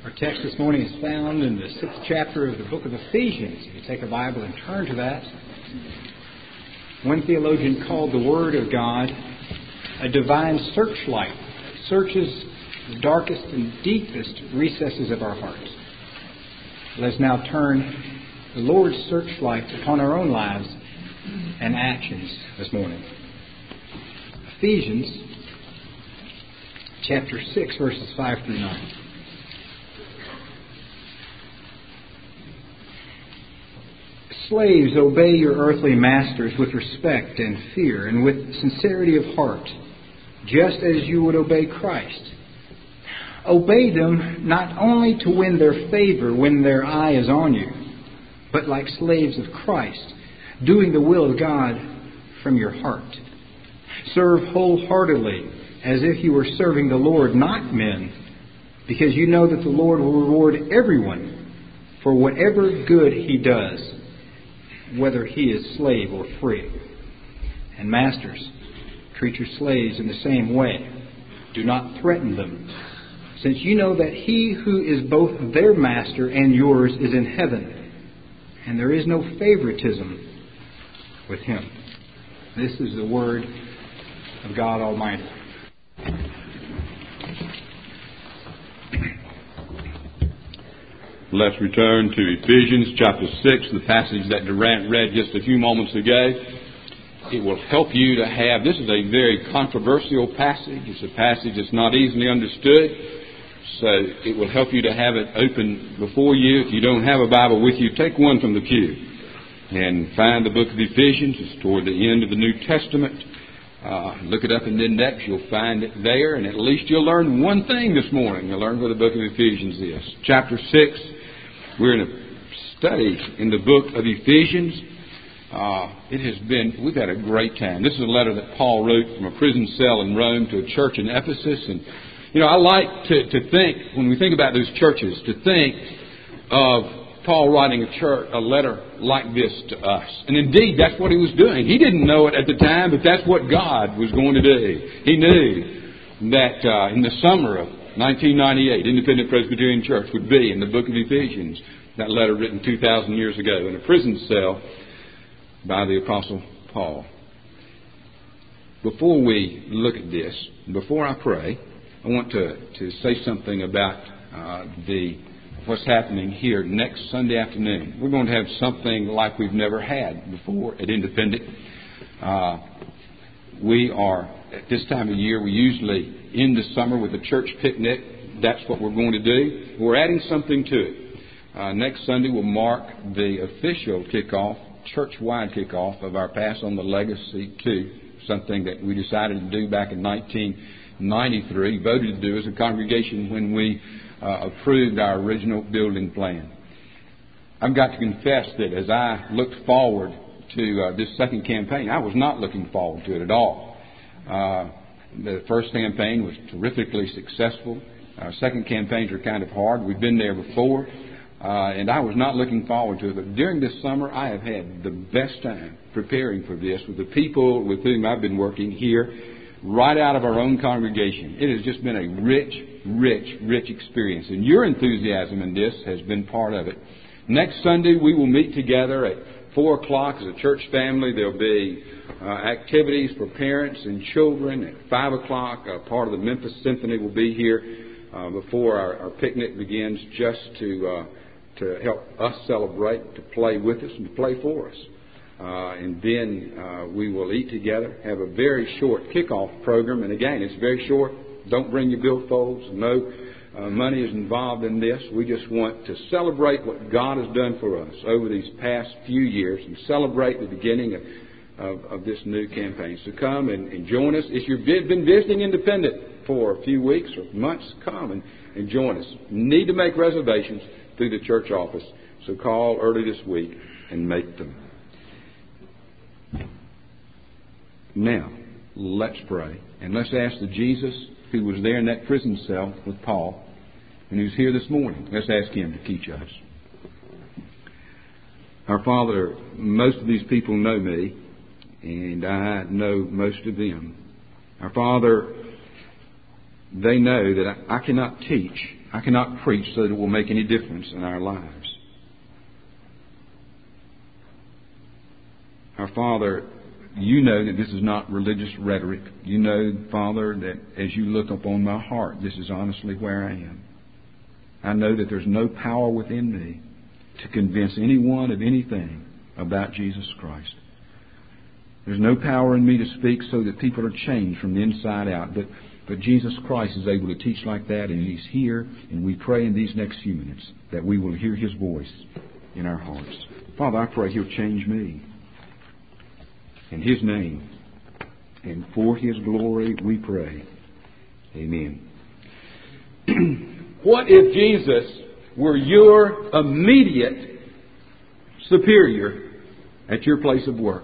Our text this morning is found in the 6th chapter of the book of Ephesians. If you take a Bible and turn to that, one theologian called the Word of God a divine searchlight that searches the darkest and deepest recesses of our hearts. Let's now turn the Lord's searchlight upon our own lives and actions this morning. Ephesians chapter 6, verses 5 through 9. Slaves, obey your earthly masters with respect and fear and with sincerity of heart, just as you would obey Christ. Obey them not only to win their favor when their eye is on you, but like slaves of Christ, doing the will of God from your heart. Serve wholeheartedly, as if you were serving the Lord, not men, because you know that the Lord will reward everyone for whatever good he does, whether he is slave or free. And masters, treat your slaves in the same way. Do not threaten them, since you know that he who is both their master and yours is in heaven, and there is no favoritism with him. This is the word of God Almighty. Let's return to Ephesians chapter 6, the passage that Durant read just a few moments ago. It will help you to have, this is a very controversial passage. It's a passage that's not easily understood. So it will help you to have it open before you. If you don't have a Bible with you, take one from the pew and find the book of Ephesians. It's toward the end of the New Testament. Look it up in the index. You'll find it there, and at least you'll learn one thing this morning. You'll learn where the book of Ephesians is. Chapter 6. We're in a study in the book of Ephesians. We've had a great time. This is a letter that Paul wrote from a prison cell in Rome to a church in Ephesus. And, I like to think, when we think about those churches, to think of Paul writing a letter like this to us. And indeed, that's what he was doing. He didn't know it at the time, but that's what God was going to do. He knew that in the summer of 1998, Independent Presbyterian Church would be in the book of Ephesians, that letter written 2,000 years ago in a prison cell by the Apostle Paul. Before we look at this, before I pray, I want to say something about what's happening here next Sunday afternoon. We're going to have something like we've never had before at Independent. We are, at this time of year, we usually end the summer with a church picnic. That's what we're going to do. We're adding something to it. Next Sunday will mark the official kickoff, church-wide kickoff of our Pass on the Legacy 2, something that we decided to do back in 1993, voted to do as a congregation when we approved our original building plan. I've got to confess that as I looked forward to this second campaign, I was not looking forward to it at all. The first campaign was terrifically successful. Our second campaigns are kind of hard. We've been there before, and I was not looking forward to it. But during this summer, I have had the best time preparing for this with the people with whom I've been working here, right out of our own congregation. It has just been a rich experience, and your enthusiasm in this has been part of it. Next Sunday, we will meet together at 4 o'clock as a church family. There'll be activities for parents and children. At 5 o'clock, part of the Memphis Symphony will be here before our picnic begins, just to help us celebrate, to play with us and to play for us. And then we will eat together, have a very short kickoff program. And again, it's very short. Don't bring your billfolds. No money is involved in this. We just want to celebrate what God has done for us over these past few years and celebrate the beginning of this new campaign. So come and join us. If you've been visiting Independent for a few weeks or months, come and join us. You need to make reservations through the church office. So call early this week and make them. Now, let's pray. And let's ask the Jesus who was there in that prison cell with Paul and who's here this morning. Let's ask him to teach us. Our Father, most of these people know me, and I know most of them. Our Father, they know that I cannot teach I cannot preach so that it will make any difference in our lives. Our Father, You know that this is not religious rhetoric. You know, Father, that as You look upon my heart, this is honestly where I am. I know that there's no power within me to convince anyone of anything about Jesus Christ. There's no power in me to speak so that people are changed from the inside out. But Jesus Christ is able to teach like that, and He's here, and we pray in these next few minutes that we will hear His voice in our hearts. Father, I pray He'll change me. In His name and for His glory we pray. Amen. What if Jesus were your immediate superior at your place of work?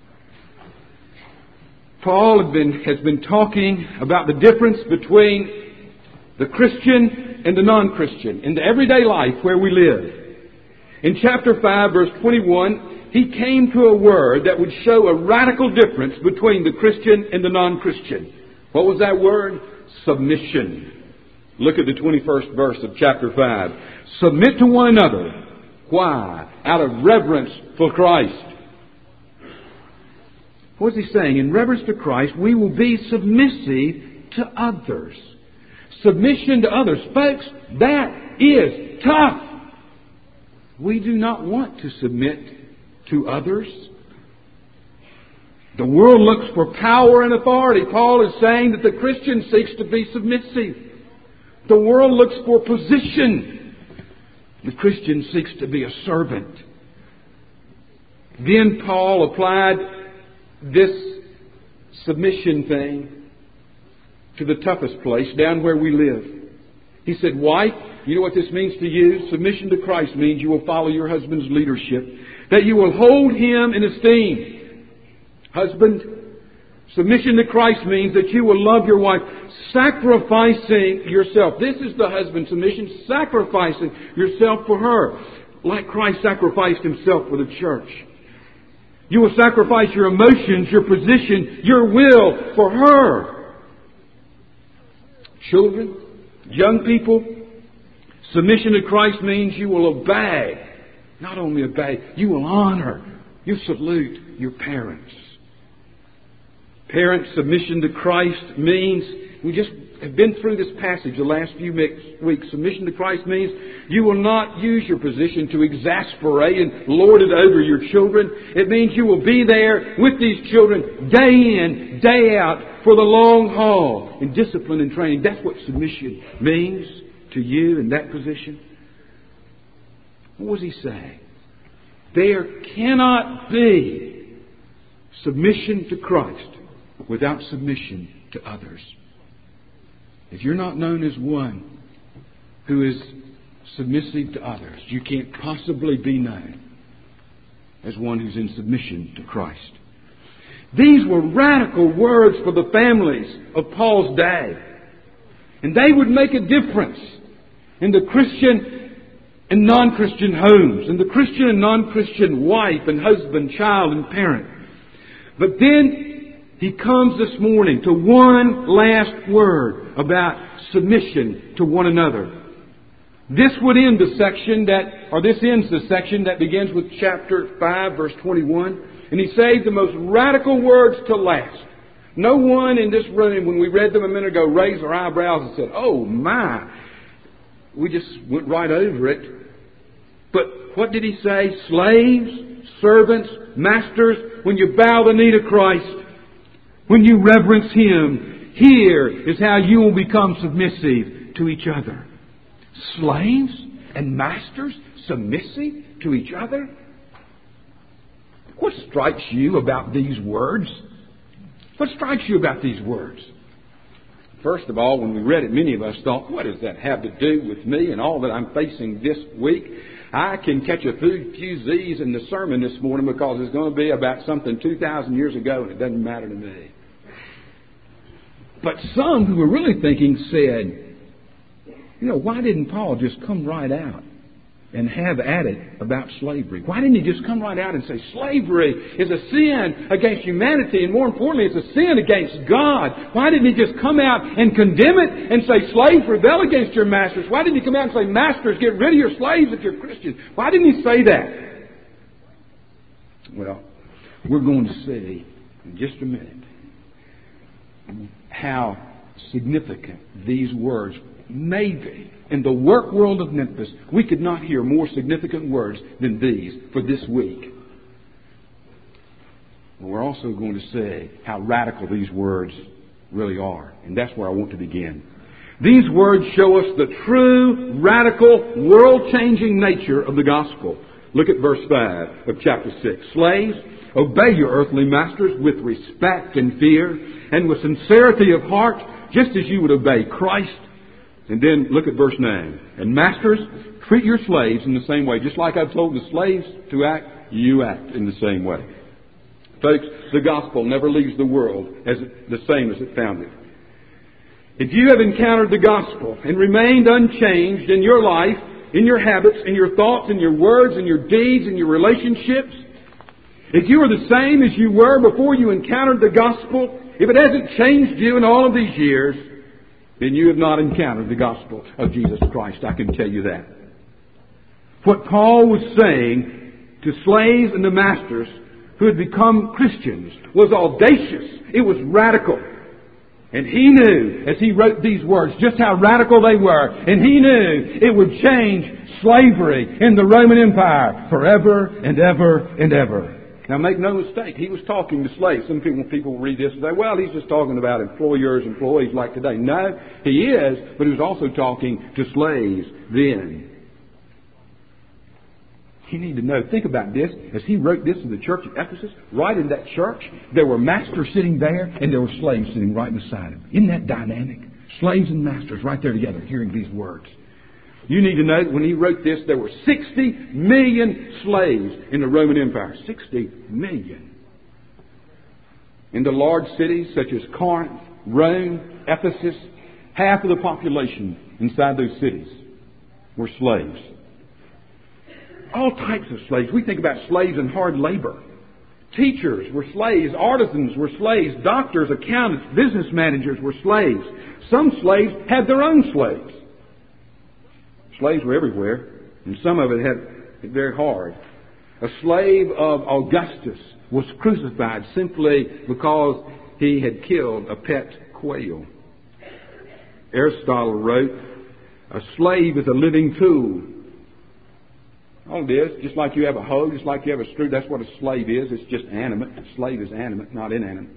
Paul has been talking about the difference between the Christian and the non-Christian in the everyday life where we live. In chapter 5, verse 21, he came to a word that would show a radical difference between the Christian and the non-Christian. What was that word? Submission. Look at the 21st verse of chapter 5. Submit to one another. Why? Out of reverence for Christ. What is he saying? In reverence to Christ, we will be submissive to others. Submission to others. Folks, that is tough. We do not want to submit to others. The world looks for power and authority. Paul is saying that the Christian seeks to be submissive. The world looks for position. The Christian seeks to be a servant. Then Paul applied this submission thing to the toughest place, down where we live. He said, wife, you know what this means to you? Submission to Christ means you will follow your husband's leadership, that you will hold him in esteem. Husband, submission to Christ means that you will love your wife, sacrificing yourself. This is the husband's submission, sacrificing yourself for her, like Christ sacrificed Himself for the church. You will sacrifice your emotions, your position, your will for her. Children, young people, submission to Christ means you will obey. Not only obey, you will honor. You salute your parents. Parents, submission to Christ means, we just have been through this passage the last few weeks. Submission to Christ means you will not use your position to exasperate and lord it over your children. It means you will be there with these children day in, day out for the long haul in discipline and training. That's what submission means to you in that position. What was he saying? There cannot be submission to Christ without submission to others. If you're not known as one who is submissive to others, you can't possibly be known as one who's in submission to Christ. These were radical words for the families of Paul's day. And they would make a difference in the Christian and non-Christian homes, in the Christian and non-Christian wife and husband, child and parent. But then he comes this morning to one last word about submission to one another. This ends the section that begins with chapter 5, verse 21. And he saved the most radical words to last. No one in this room, when we read them a minute ago, raised their eyebrows and said, "Oh my!" We just went right over it. But what did he say? Slaves, servants, masters, when you bow the knee to Christ, when you reverence Him, here is how you will become submissive to each other. Slaves and masters submissive to each other? What strikes you about these words? What strikes you about these words? First of all, when we read it, many of us thought, what does that have to do with me and all that I'm facing this week? I can catch a few Z's in the sermon this morning because it's going to be about something 2,000 years ago and it doesn't matter to me. But some who were really thinking said, why didn't Paul just come right out and have at it about slavery? Why didn't he just come right out and say slavery is a sin against humanity, and more importantly, it's a sin against God? Why didn't he just come out and condemn it and say, slaves, rebel against your masters? Why didn't he come out and say, masters, get rid of your slaves if you're Christians? Why didn't he say that? Well, we're going to see in just a minute how significant these words may be. In the work world of Memphis, we could not hear more significant words than these for this week. And we're also going to see how radical these words really are. And that's where I want to begin. These words show us the true, radical, world-changing nature of the gospel. Look at verse 5 of chapter 6. Slaves, obey your earthly masters with respect and fear, and with sincerity of heart, just as you would obey Christ. And then look at verse 9. And masters, treat your slaves in the same way. Just like I've told the slaves to act, you act in the same way. Folks, the gospel never leaves the world the same as it found it. If you have encountered the gospel and remained unchanged in your life, in your habits, in your thoughts, in your words, in your deeds, in your relationships, if you are the same as you were before you encountered the gospel, if it hasn't changed you in all of these years, then you have not encountered the gospel of Jesus Christ. I can tell you that. What Paul was saying to slaves and to masters who had become Christians was audacious. It was radical. And he knew, as he wrote these words, just how radical they were. And he knew it would change slavery in the Roman Empire forever and ever and ever. Now, make no mistake, he was talking to slaves. Some people read this and say, well, he's just talking about employers, employees like today. No, he is, but he was also talking to slaves then. You need to know, think about this. As he wrote this to the church of Ephesus, right in that church, there were masters sitting there and there were slaves sitting right beside him. Isn't that dynamic? Slaves and masters right there together, hearing these words. You need to know that when he wrote this, there were 60 million slaves in the Roman Empire. 60 million. In the large cities such as Corinth, Rome, Ephesus, half of the population inside those cities were slaves. All types of slaves. We think about slaves in hard labor. Teachers were slaves. Artisans were slaves. Doctors, accountants, business managers were slaves. Some slaves had their own slaves. Slaves were everywhere, and some of it had it very hard. A slave of Augustus was crucified simply because he had killed a pet quail. Aristotle wrote, a slave is a living tool. All it is, just like you have a hoe, just like you have a screw, that's what a slave is. It's just animate. A slave is animate, not inanimate.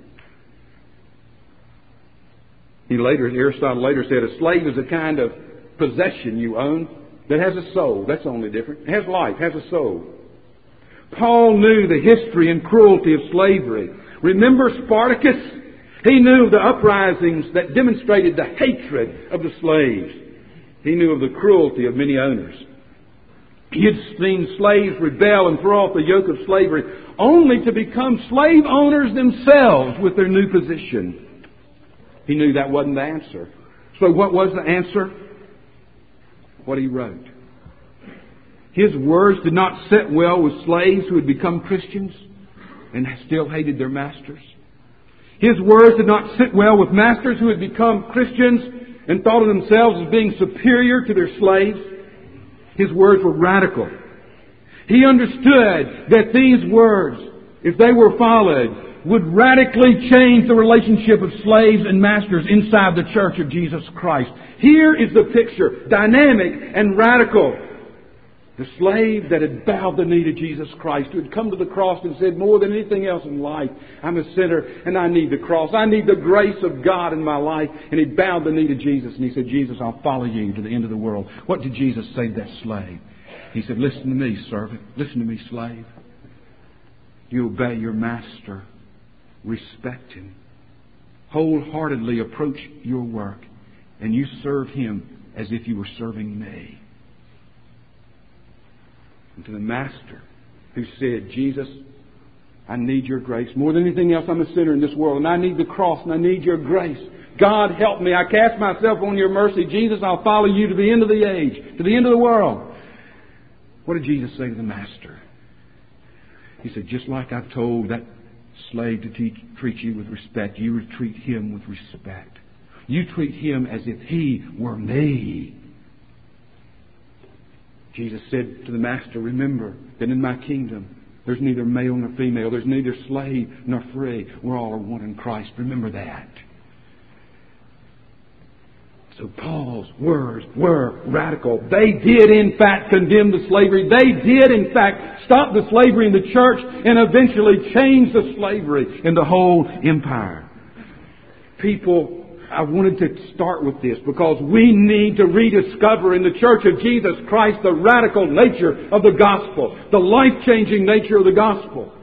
Aristotle later said, a slave is a kind of possession you own that has a soul. That's only different. It has life, has a soul. Paul knew the history and cruelty of slavery. Remember Spartacus? He knew of the uprisings that demonstrated the hatred of the slaves. He knew of the cruelty of many owners. He had seen slaves rebel and throw off the yoke of slavery only to become slave owners themselves with their new position. He knew that wasn't the answer. So what was the answer? What he wrote. His words did not sit well with slaves who had become Christians and still hated their masters. His words did not sit well with masters who had become Christians and thought of themselves as being superior to their slaves. His words were radical. He understood that these words, if they were followed, would radically change the relationship of slaves and masters inside the church of Jesus Christ. Here is the picture, dynamic and radical. The slave that had bowed the knee to Jesus Christ, who had come to the cross and said, more than anything else in life, I'm a sinner and I need the cross. I need the grace of God in my life. And he bowed the knee to Jesus and he said, Jesus, I'll follow you to the end of the world. What did Jesus say to that slave? He said, listen to me, servant. Listen to me, slave. You obey your master. Respect him. Wholeheartedly approach your work. And you serve him as if you were serving me. And to the master who said, Jesus, I need your grace. More than anything else, I'm a sinner in this world. And I need the cross and I need your grace. God, help me. I cast myself on your mercy. Jesus, I'll follow you to the end of the age, to the end of the world. What did Jesus say to the master? He said, just like I've told that slave to treat you with respect, you would treat him with respect. You treat him as if he were me. Jesus said to the master, remember that in my kingdom there's neither male nor female, there's neither slave nor free. We're all one in Christ. Remember that. So Paul's words were radical. They did in fact condemn the slavery. They did in fact stop the slavery in the church and eventually change the slavery in the whole empire. People, I wanted to start with this because we need to rediscover in the Church of Jesus Christ the radical nature of the gospel, the life-changing nature of the gospel.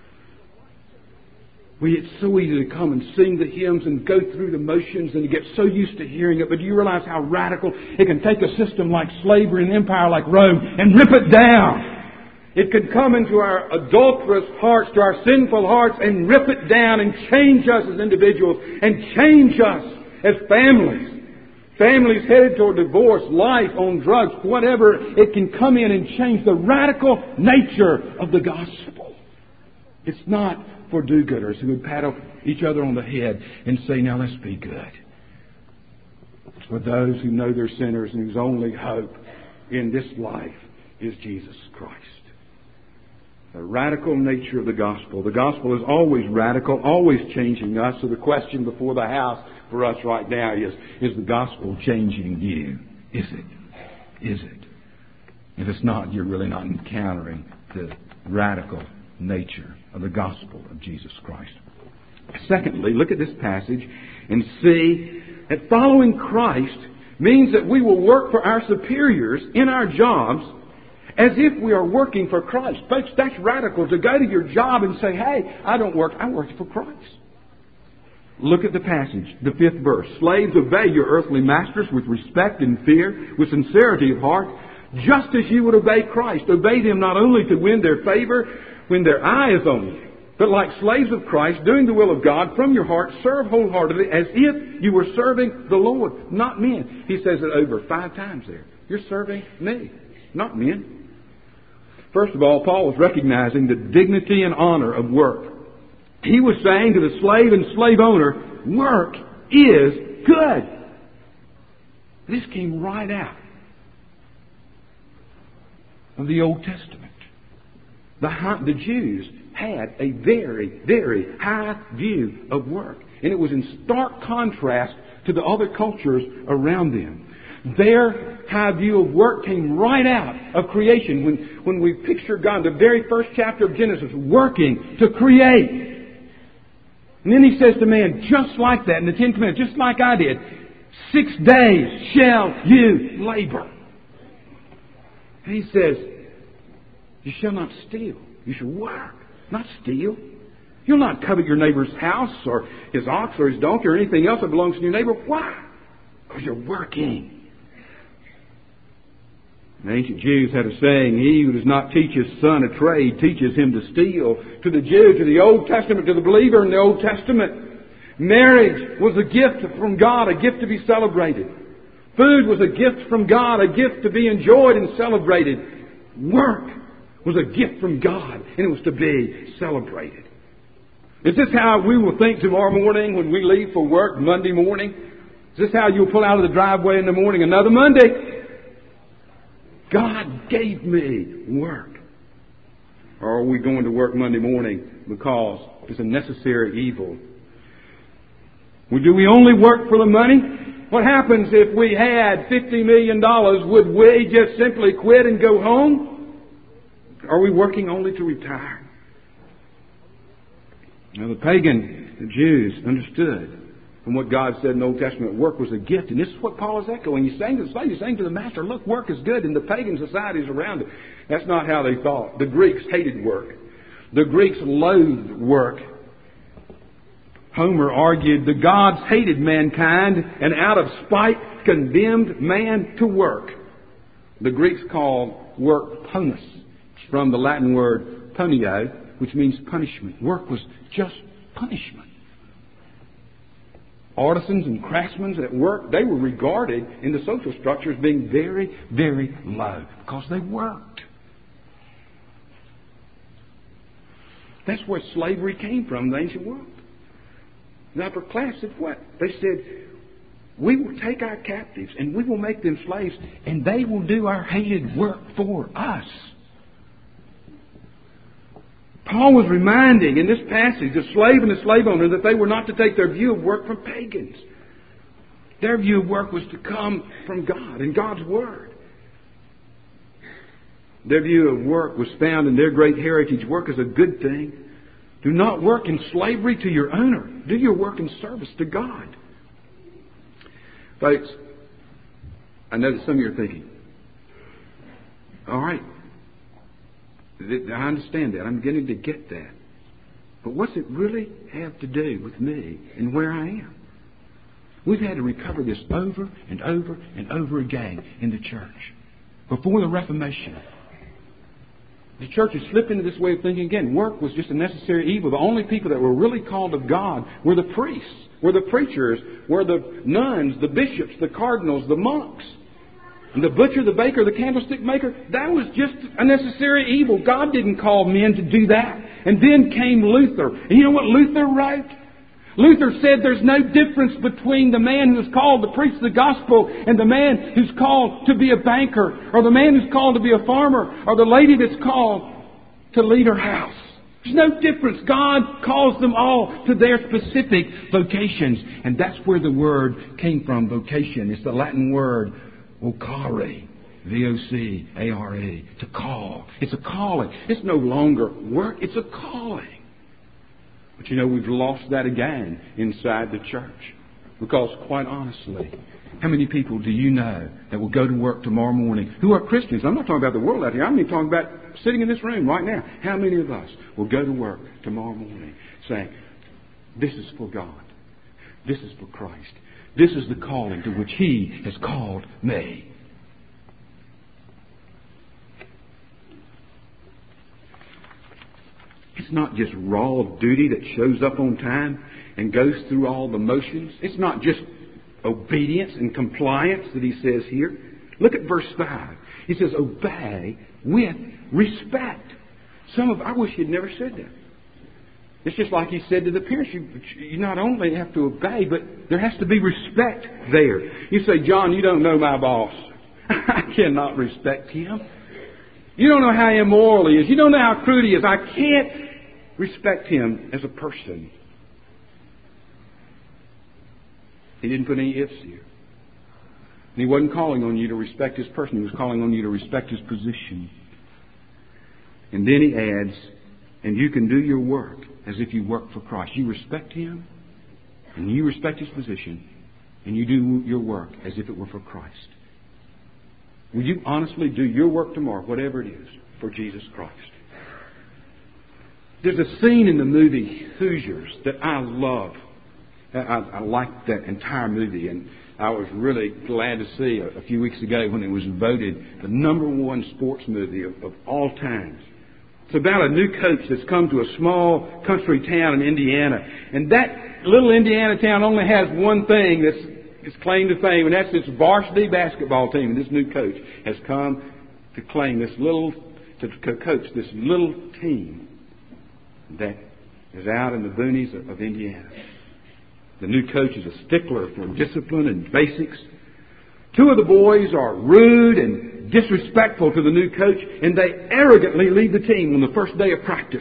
It's so easy to come and sing the hymns and go through the motions and to get so used to hearing it, but do you realize how radical it can take a system like slavery and empire like Rome and rip it down? It can come into our adulterous hearts, to our sinful hearts, and rip it down and change us as individuals and change us as families. Families headed toward divorce, life, on drugs, whatever. It can come in and change the radical nature of the gospel. It's not for do-gooders who would pat each other on the head and say, now let's be good. It's for those who know they're sinners and whose only hope in this life is Jesus Christ. The radical nature of the gospel. The gospel is always radical, always changing us. So the question before the house for us right now is the gospel changing you? Is it? Is it? If it's not, you're really not encountering the radical nature of the gospel of Jesus Christ. Secondly, look at this passage and see that following Christ means that we will work for our superiors in our jobs as if we are working for Christ. Folks, that's radical, to go to your job and say, hey, I don't work, I work for Christ. Look at the passage, the 5th verse. Slaves, obey your earthly masters with respect and fear, with sincerity of heart, just as you would obey Christ. Obey them not only to win their favor when their eye is on you, but like slaves of Christ, doing the will of God from your heart, serve wholeheartedly as if you were serving the Lord, not men. He says it over 5 times there. You're serving me, not men. First of all, Paul was recognizing the dignity and honor of work. He was saying to the slave and slave owner, work is good. This came right out of the Old Testament. The Jews had a very, very high view of work. And it was in stark contrast to the other cultures around them. Their high view of work came right out of creation. When we picture God, the very first chapter of Genesis, working to create. And then He says to man, just like that, in the 10 Commandments, just like I did, 6 days shall you labor. And He says, you shall not steal. You shall work, not steal. You'll not covet your neighbor's house or his ox or his donkey or anything else that belongs to your neighbor. Why? Because you're working. The ancient Jews had a saying, he who does not teach his son a trade teaches him to steal. To the Jew, to the Old Testament, to the believer in the Old Testament, marriage was a gift from God, a gift to be celebrated. Food was a gift from God, a gift to be enjoyed and celebrated. Work was a gift from God, and it was to be celebrated. Is this how we will think tomorrow morning when we leave for work Monday morning? Is this how you'll pull out of the driveway in the morning? Another Monday. God gave me work. Or are we going to work Monday morning because it's a necessary evil? Well, do we only work for the money? What happens if we had $50 million? Would we just simply quit and go home? Are we working only to retire? Now, the Jews understood from what God said in the Old Testament, work was a gift. And this is what Paul is echoing. He's saying to the slave, he's saying to the master, look, work is good. In the pagan societies around it, that's not how they thought. The Greeks hated work. The Greeks loathed work. Homer argued the gods hated mankind and out of spite condemned man to work. The Greeks called work ponis. It's from the Latin word punio, which means punishment. Work was just punishment. Artisans and craftsmen at work, they were regarded in the social structure as being very, very low because they worked. That's where slavery came from in the ancient world. The upper class said what? They said, we will take our captives and we will make them slaves and they will do our hated work for us. Paul was reminding in this passage the slave and the slave owner that they were not to take their view of work from pagans. Their view of work was to come from God and God's Word. Their view of work was found in their great heritage. Work is a good thing. Do not work in slavery to your owner. Do your work in service to God. Folks, I know that some of you are thinking, all right, I understand that. I'm beginning to get that. But what's it really have to do with me and where I am? We've had to recover this over and over and over again in the church. Before the Reformation, the church has slipped into this way of thinking again. Work was just a necessary evil. The only people that were really called of God were the priests, were the preachers, were the nuns, the bishops, the cardinals, the monks. And the butcher, the baker, the candlestick maker, that was just a necessary evil. God didn't call men to do that. And then came Luther. And you know what Luther wrote? Luther said there's no difference between the man who's called to preach the gospel and the man who's called to be a banker, or the man who's called to be a farmer, or the lady that's called to lead her house. There's no difference. God calls them all to their specific vocations. And that's where the word came from, vocation. It's the Latin word vocare, V-O-C-A-R-E, to call. It's a calling. It's no longer work. It's a calling. But you know, we've lost that again inside the church. Because quite honestly, how many people do you know that will go to work tomorrow morning who are Christians? I'm not talking about the world out here. I'm even talking about sitting in this room right now. How many of us will go to work tomorrow morning saying, this is for God. This is for Christ. This is the calling to which He has called me. It's not just raw duty that shows up on time and goes through all the motions. It's not just obedience and compliance that he says here. Look at verse 5. He says, obey with respect. I wish he'd never said that. It's just like he said to the parents, you not only have to obey, but there has to be respect there. You say, John, you don't know my boss. I cannot respect him. You don't know how immoral he is. You don't know how crude he is. I can't respect him as a person. He didn't put any ifs here. And he wasn't calling on you to respect his person. He was calling on you to respect his position. And then he adds, and you can do your work as if you work for Christ. You respect him, and you respect his position, and you do your work as if it were for Christ. Will you honestly do your work tomorrow, whatever it is, for Jesus Christ? There's a scene in the movie Hoosiers that I love. I like that entire movie, and I was really glad to see a few weeks ago when it was voted the #1 sports movie of all times. It's about a new coach that's come to a small country town in Indiana. And that little Indiana town only has one thing that's claim to fame, and that's its varsity basketball team. And this new coach has come to claim to coach this little team that is out in the boonies of Indiana. The new coach is a stickler for discipline and basics. 2 of the boys are rude and disrespectful to the new coach, and they arrogantly leave the team on the first day of practice.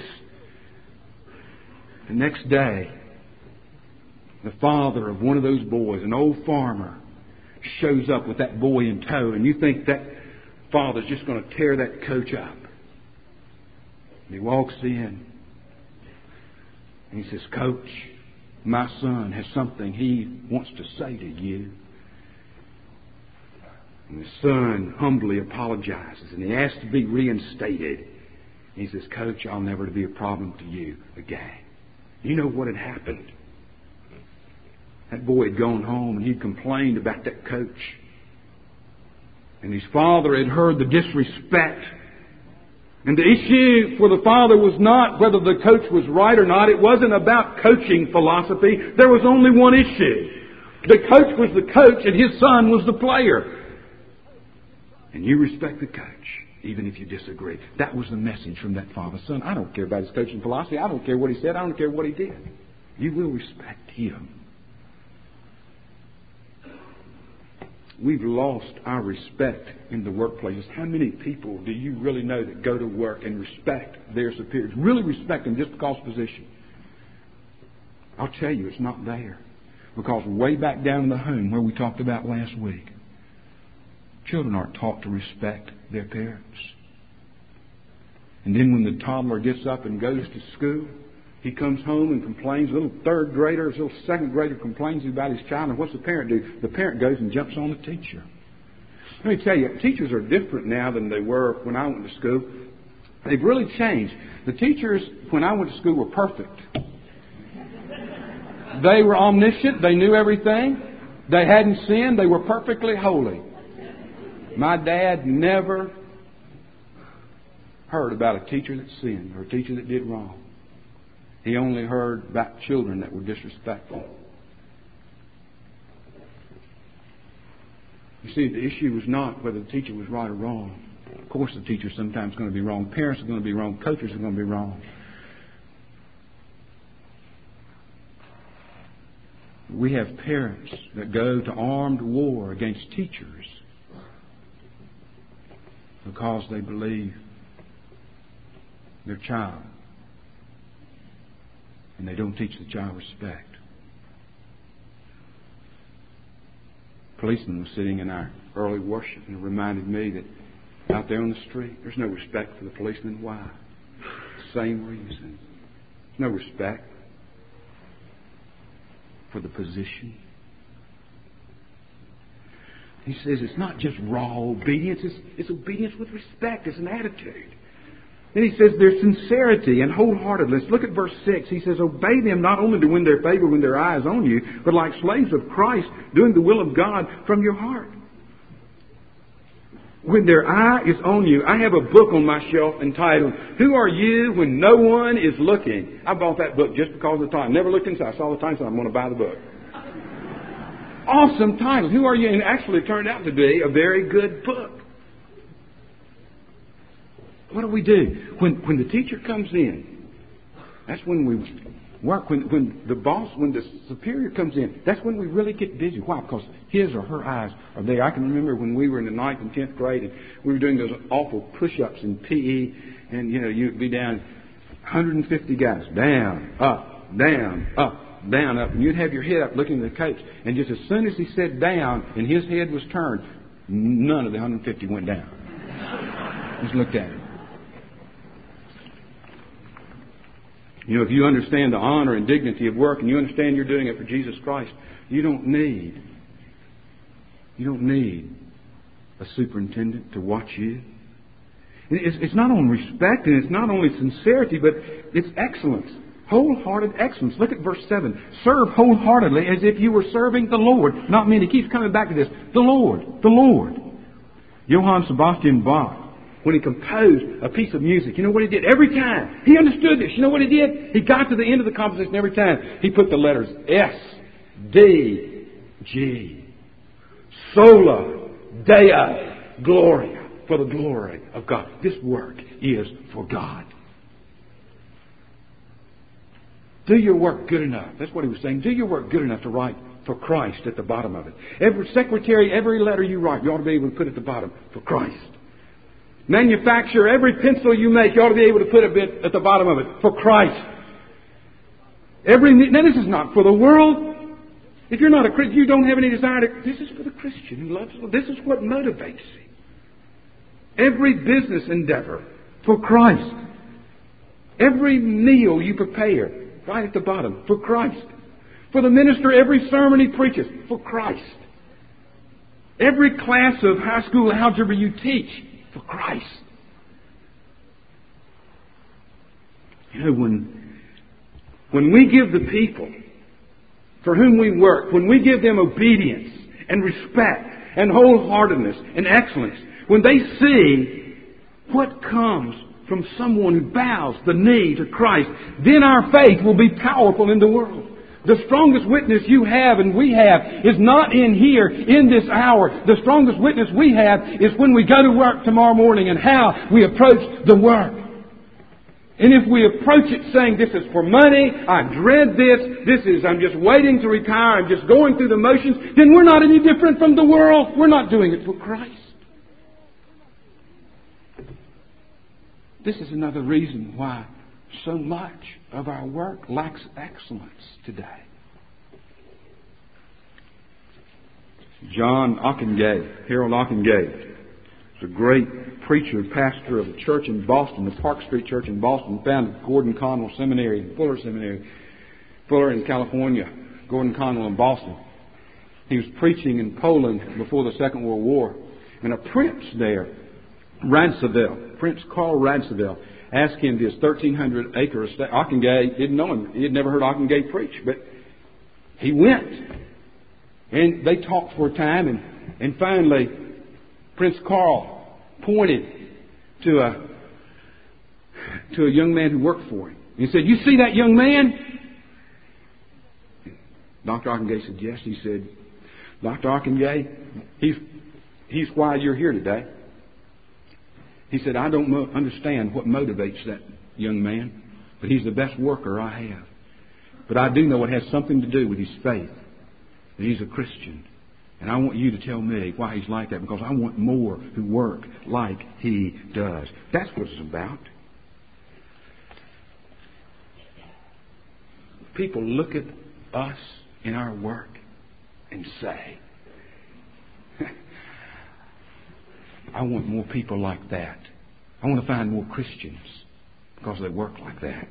The next day, the father of one of those boys, an old farmer, shows up with that boy in tow, and you think that father's just going to tear that coach up. And he walks in, and he says, Coach, my son has something he wants to say to you. And the son humbly apologizes, and he asks to be reinstated. And he says, Coach, I'll never be a problem to you again. You know what had happened? That boy had gone home, and he'd complained about that coach. And his father had heard the disrespect. And the issue for the father was not whether the coach was right or not. It wasn't about coaching philosophy. There was only one issue. The coach was the coach, and his son was the player. And you respect the coach even if you disagree. That was the message from that father. Son, I don't care about his coaching philosophy. I don't care what he said. I don't care what he did. You will respect him. We've lost our respect in the workplaces. How many people do you really know that go to work and respect their superiors? Really respect them just because of position? I'll tell you, it's not there. Because way back down in the home, where we talked about last week, children aren't taught to respect their parents. And then when the toddler gets up and goes to school, he comes home and complains. A little third grader, a little second grader complains about his child. And what's the parent do? The parent goes and jumps on the teacher. Let me tell you, teachers are different now than they were when I went to school. They've really changed. The teachers, when I went to school, were perfect. They were omniscient. They knew everything. They hadn't sinned. They were perfectly holy. My dad never heard about a teacher that sinned or a teacher that did wrong. He only heard about children that were disrespectful. You see, the issue was not whether the teacher was right or wrong. Of course, the teacher's sometimes going to be wrong. Parents are going to be wrong. Coaches are going to be wrong. We have parents that go to armed war against teachers because they believe their child, and they don't teach the child respect. A policeman was sitting in our early worship and it reminded me that out there on the street, there's no respect for the policeman. Why? Same reason. There's no respect for the position. He says it's not just raw obedience, it's obedience with respect. It's an attitude. Then he says there's sincerity and wholeheartedness. Look at verse 6. He says, obey them not only to win their favor when their eye is on you, but like slaves of Christ, doing the will of God from your heart. When their eye is on you, I have a book on my shelf entitled, Who Are You When No One Is Looking? I bought that book just because of the title. Never looked inside. I saw the title, so I'm going to buy the book. Awesome title. Who are you? And actually it turned out to be a very good book. What do we do? When the teacher comes in, that's when we work. When the boss, when the superior comes in, that's when we really get busy. Why? Because his or her eyes are there. I can remember when we were in the 9th and 10th grade and we were doing those awful push-ups in PE, and you'd be down 150 guys, down, up, down, up, down, up, and you'd have your head up looking at the coach, and just as soon as he said down and his head was turned, none of the 150 went down. Just looked at him. You know, if you understand the honor and dignity of work and you understand you're doing it for Jesus Christ, you don't need a superintendent to watch you. It's not only respect and it's not only sincerity, but it's excellence. Wholehearted excellence. Look at verse 7. Serve wholeheartedly as if you were serving the Lord, not me. He keeps coming back to this. The Lord. The Lord. Johann Sebastian Bach, when he composed a piece of music, you know what he did? Every time he understood this, you know what he did? He got to the end of the composition every time. He put the letters S, D, G. Sola Deo Gloria. For the glory of God. This work is for God. Do your work good enough. That's what he was saying. Do your work good enough to write for Christ at the bottom of it. Every secretary, every letter you write, you ought to be able to put at the bottom, for Christ. Manufacture every pencil you make, you ought to be able to put a bit at the bottom of it, for Christ. Now this is not for the world. If you're not a Christian, you don't have any desire to... This is for the Christian who loves the Lord. This is what motivates you. Every business endeavor, for Christ. Every meal you prepare, right at the bottom, for Christ. For the minister, every sermon he preaches, for Christ. Every class of high school algebra you teach, for Christ. You know, when we give the people for whom we work, when we give them obedience and respect and wholeheartedness and excellence, when they see what comes from someone who bows the knee to Christ, then our faith will be powerful in the world. The strongest witness you have and we have is not in here, in this hour. The strongest witness we have is when we go to work tomorrow morning and how we approach the work. And if we approach it saying, this is for money, I dread this, I'm just waiting to retire, I'm just going through the motions, then we're not any different from the world. We're not doing it for Christ. This is another reason why so much of our work lacks excellence today. John Ockengay, Harold Ockengay, is a great preacher, pastor of a church in Boston, the Park Street Church in Boston, founded Gordon Conwell Seminary and Fuller Seminary, Fuller in California, Gordon Conwell in Boston. He was preaching in Poland before the Second World War, and a prince there, Radziwill, Prince Karl Radziwill, asked him to his 1,300-acre estate. Ockengay didn't know him. He had never heard Ockengay preach, but he went. And they talked for a time, and finally, Prince Karl pointed to a young man who worked for him. He said, "You see that young man?" Dr. Ockengay said, "Yes." He said, "Dr. Ockengay, he's why you're here today." He said, "I don't understand what motivates that young man, but he's the best worker I have. But I do know it has something to do with his faith, that he's a Christian. And I want you to tell me why he's like that, because I want more who work like he does." That's what it's about. People look at us in our work and say, I want more people like that. I want to find more Christians because they work like that.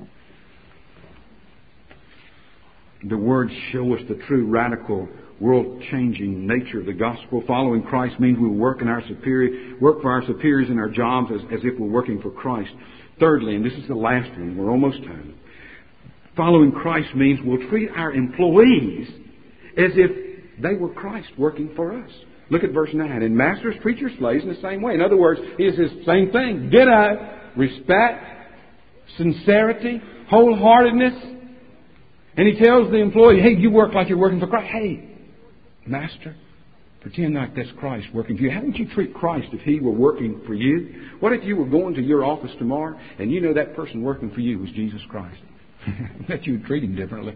The words show us the true, radical, world-changing nature of the gospel. Following Christ means we work for our superiors in our jobs as if we're working for Christ. Thirdly, and this is the last one, we're almost done. Following Christ means we'll treat our employees as if they were Christ working for us. Look at verse 9. And masters, treat your slaves in the same way. In other words, it's the same thing. Ditto, respect, sincerity, wholeheartedness. And he tells the employee, hey, you work like you're working for Christ. Hey, master, pretend like that's Christ working for you. How would you treat Christ if he were working for you? What if you were going to your office tomorrow and you know that person working for you was Jesus Christ? I bet you would treat him differently.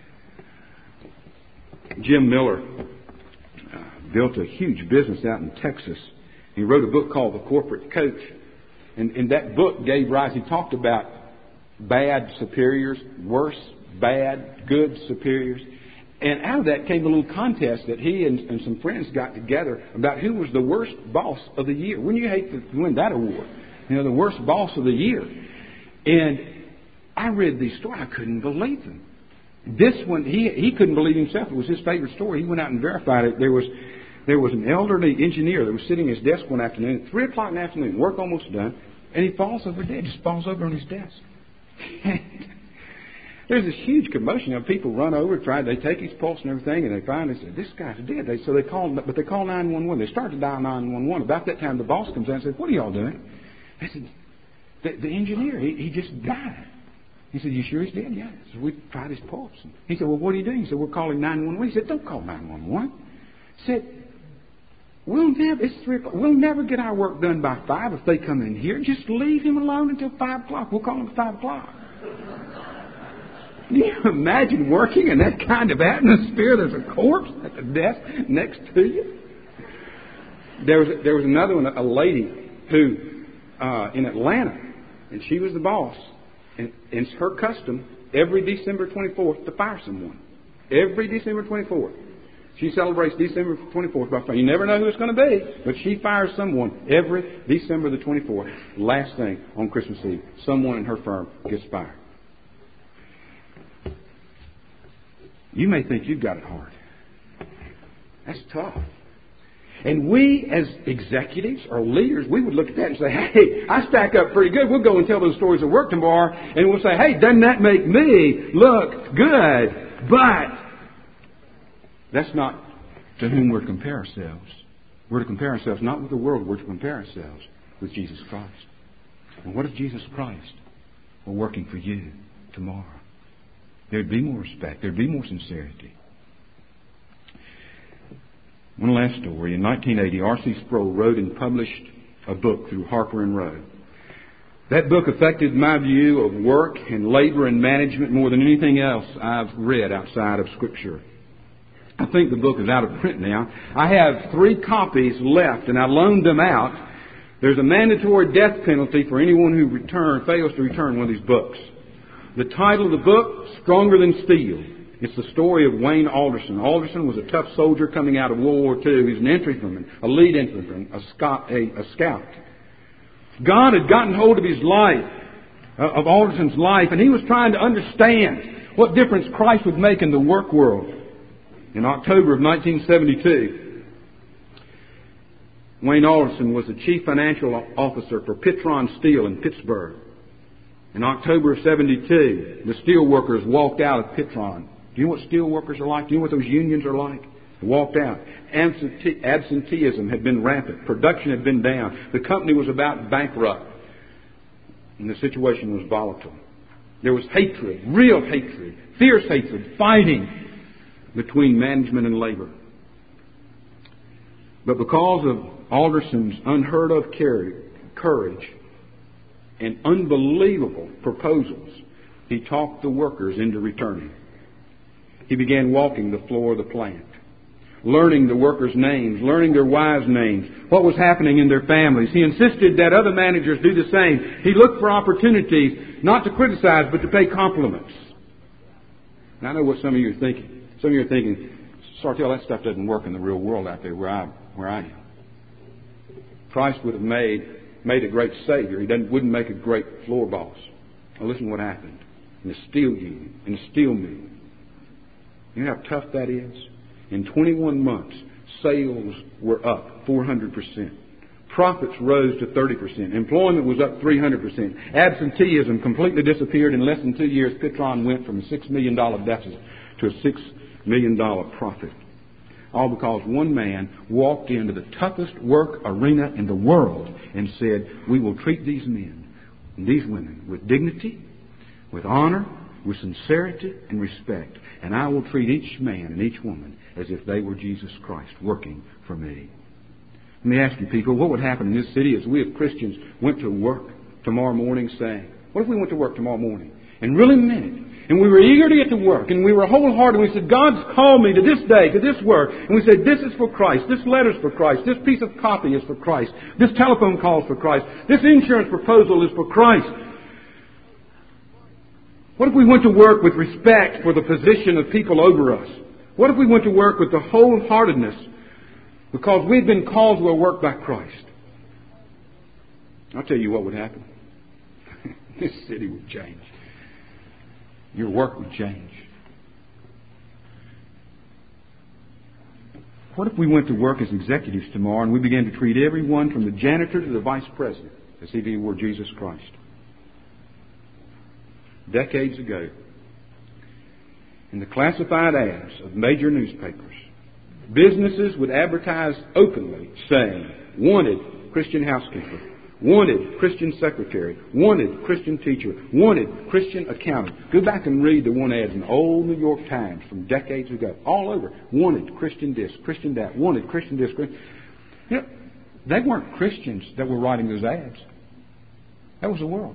Jim Miller built a huge business out in Texas. He wrote a book called The Corporate Coach. And that book gave rise, he talked about bad superiors, worse, bad, good superiors. And out of that came a little contest that he and some friends got together about who was the worst boss of the year. Wouldn't you hate to win that award? You know, the worst boss of the year. And I read these stories. I couldn't believe them. This one, he couldn't believe himself. It was his favorite story. He went out and verified it. There was an elderly engineer that was sitting at his desk one afternoon, at 3 o'clock in the afternoon, work almost done, and he falls over dead, just falls over on his desk. There's this huge commotion. People run over, they take his pulse and everything, and they finally say, this guy's dead. They call 911. They start to dial 911. About that time, the boss comes out and says, what are y'all doing? I said, the engineer, he just died. He said, you sure he's dead? Yeah. So we tried his pulse. He said, well, what are you doing? He said, we're calling 911. He said, don't call 911. He said, it's 3 o'clock. We'll never get our work done by 5 if they come in here. Just leave him alone until 5 o'clock. We'll call him at 5 o'clock. Can you imagine working in that kind of atmosphere? There's a corpse at the desk next to you. There was another one, a lady who in Atlanta, and she was the boss. And it's her custom every December 24th to fire someone. Every December 24th. She celebrates December 24th by fire. You never know who it's going to be, but she fires someone every December the 24th. Last thing on Christmas Eve, someone in her firm gets fired. You may think you've got it hard. That's tough. And we, as executives or leaders, we would look at that and say, hey, I stack up pretty good. We'll go and tell those stories at work tomorrow, and we'll say, hey, doesn't that make me look good? But that's not to whom we're to compare ourselves. We're to compare ourselves not with the world. We're to compare ourselves with Jesus Christ. And what if Jesus Christ were working for you tomorrow? There'd be more respect. There'd be more sincerity. One last story. In 1980, R.C. Sproul wrote and published a book through Harper and Row. That book affected my view of work and labor and management more than anything else I've read outside of Scripture. I think the book is out of print now. I have 3 copies left, and I loaned them out. There's a mandatory death penalty for anyone who fails to return one of these books. The title of the book, Stronger Than Steel. It's the story of Wayne Alderson. Alderson was a tough soldier coming out of World War II. He was an infantryman, a lead infantryman, a scout. God had gotten hold of his life, of Alderson's life, and he was trying to understand what difference Christ would make in the work world. In October of 1972, Wayne Alderson was the chief financial officer for Pittron Steel in Pittsburgh. In October of 72, the steel workers walked out of Pittron. Do you know what steel workers are like? Do you know what those unions are like? They walked out. Absenteeism had been rampant. Production had been down. The company was about bankrupt. And the situation was volatile. There was hatred, real hatred, fierce hatred, fighting between management and labor. But because of Alderson's unheard of courage and unbelievable proposals, he talked the workers into returning. He began walking the floor of the plant, learning the workers' names, learning their wives' names, what was happening in their families. He insisted that other managers do the same. He looked for opportunities not to criticize, but to pay compliments. And I know what some of you are thinking. Some of you are thinking, Sartell, that stuff doesn't work in the real world out there where I am. Christ would have made a great Savior. He wouldn't make a great floor boss. Now listen to what happened in the steel union, in the steel mill. You know how tough that is? In 21 months, sales were up 400%. Profits rose to 30%. Employment was up 300%. Absenteeism completely disappeared. In less than 2 years, Pittron went from a $6 million deficit to a $6 million profit. All because one man walked into the toughest work arena in the world and said, we will treat these men and these women with dignity, with honor, with sincerity and respect. And I will treat each man and each woman as if they were Jesus Christ working for me. Let me ask you people, what would happen in this city as we as Christians went to work tomorrow morning saying, what if we went to work tomorrow morning and really meant it? And we were eager to get to work, and we were wholehearted. And we said, God's called me to this day, to this work. And we said, this is for Christ. This letter's for Christ. This piece of copy is for Christ. This telephone call is for Christ. This insurance proposal is for Christ. What if we went to work with respect for the position of people over us? What if we went to work with the wholeheartedness because we've been called to a work by Christ? I'll tell you what would happen. This city would change. Your work would change. What if we went to work as executives tomorrow and we began to treat everyone from the janitor to the vice president as if he were Jesus Christ? Decades ago, in the classified ads of major newspapers, businesses would advertise openly saying, wanted Christian housekeeper, wanted Christian secretary, wanted Christian teacher, wanted Christian accountant. Go back and read the one ads in the old New York Times from decades ago. All over. Wanted Christian this, Christian that, wanted Christian this, Christian. You know, they weren't Christians that were writing those ads. That was the world.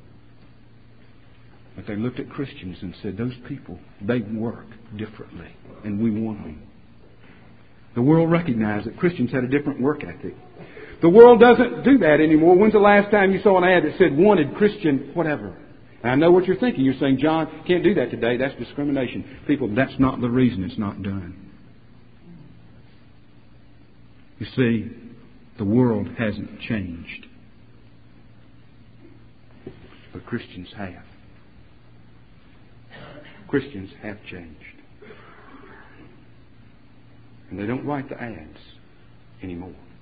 But they looked at Christians and said, those people, they work differently, and we want them. The world recognized that Christians had a different work ethic. The world doesn't do that anymore. When's the last time you saw an ad that said, wanted Christian whatever? And I know what you're thinking. You're saying, John, can't do that today. That's discrimination. People, that's not the reason it's not done. You see, the world hasn't changed. But Christians have. Christians have changed. And they don't write the ads anymore.